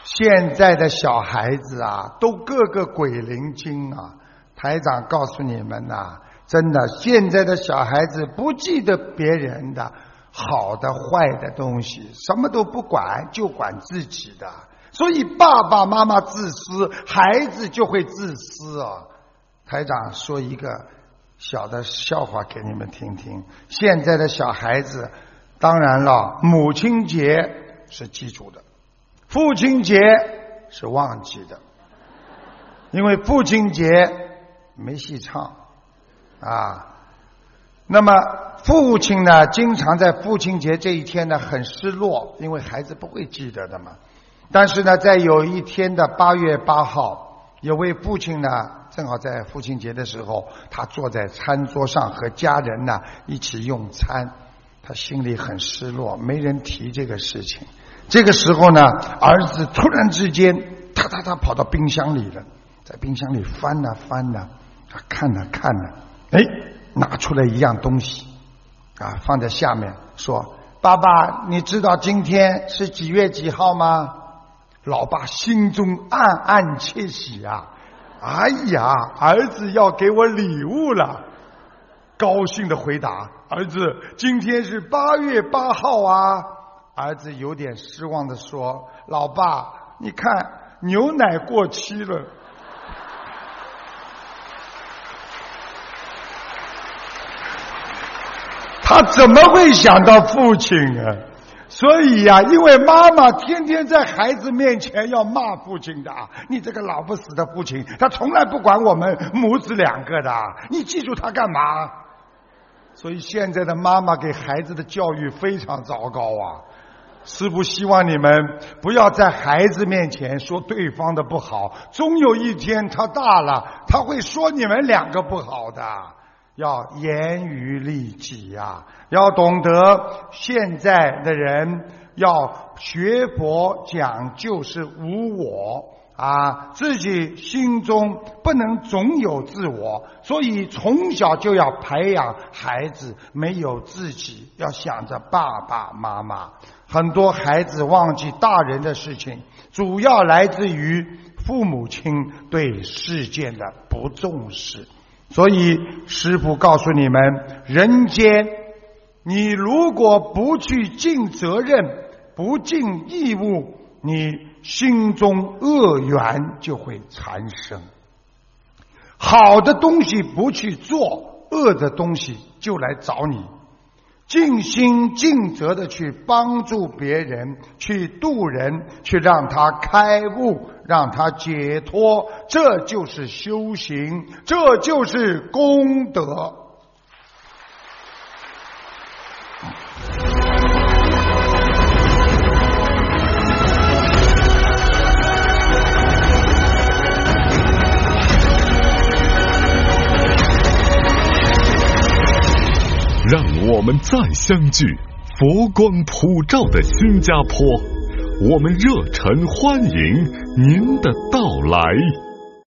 现在的小孩子啊，都个个鬼灵精啊！台长告诉你们呐，真的，现在的小孩子不记得别人的好的坏的东西，什么都不管，就管自己的。所以爸爸妈妈自私，孩子就会自私啊！台长说一个小的笑话给你们听听。现在的小孩子，当然了，母亲节是记住的，父亲节是忘记的，因为父亲节没戏唱啊。那么父亲呢，经常在父亲节这一天呢很失落，因为孩子不会记得的嘛。但是呢，在有一天的8月8号，有位父亲呢，正好在父亲节的时候，他坐在餐桌上和家人呢一起用餐，他心里很失落，没人提这个事情。这个时候呢，儿子突然之间他跑到冰箱里了，在冰箱里翻啊翻啊，他看啊看啊，拿出来一样东西啊，放在下面说：爸爸，你知道今天是几月几号吗？老爸心中暗暗窃喜啊，哎呀，儿子要给我礼物了，高兴的回答：儿子，今天是8月8号啊。儿子有点失望的说：老爸，你看牛奶过期了。他怎么会想到父亲啊？所以呀，因为妈妈天天在孩子面前要骂父亲的，你这个老不死的父亲，他从来不管我们母子两个的，你记住他干嘛？所以现在的妈妈给孩子的教育非常糟糕啊！师父希望你们不要在孩子面前说对方的不好，终有一天他大了，他会说你们两个不好的。要严于律己啊，要懂得现在的人要学佛讲究是无我啊，自己心中不能总有自我，所以从小就要培养孩子没有自己，要想着爸爸妈妈。很多孩子忘记大人的事情，主要来自于父母亲对事件的不重视。所以师父告诉你们，人间你如果不去尽责任，不尽义务，你心中恶缘就会缠生。好的东西不去做，恶的东西就来找你。尽心尽责的去帮助别人，去度人，去让他开悟，让他解脱，这就是修行，这就是功德。 让我们再相聚，佛光普照的新加坡，我们热忱欢迎您的到来。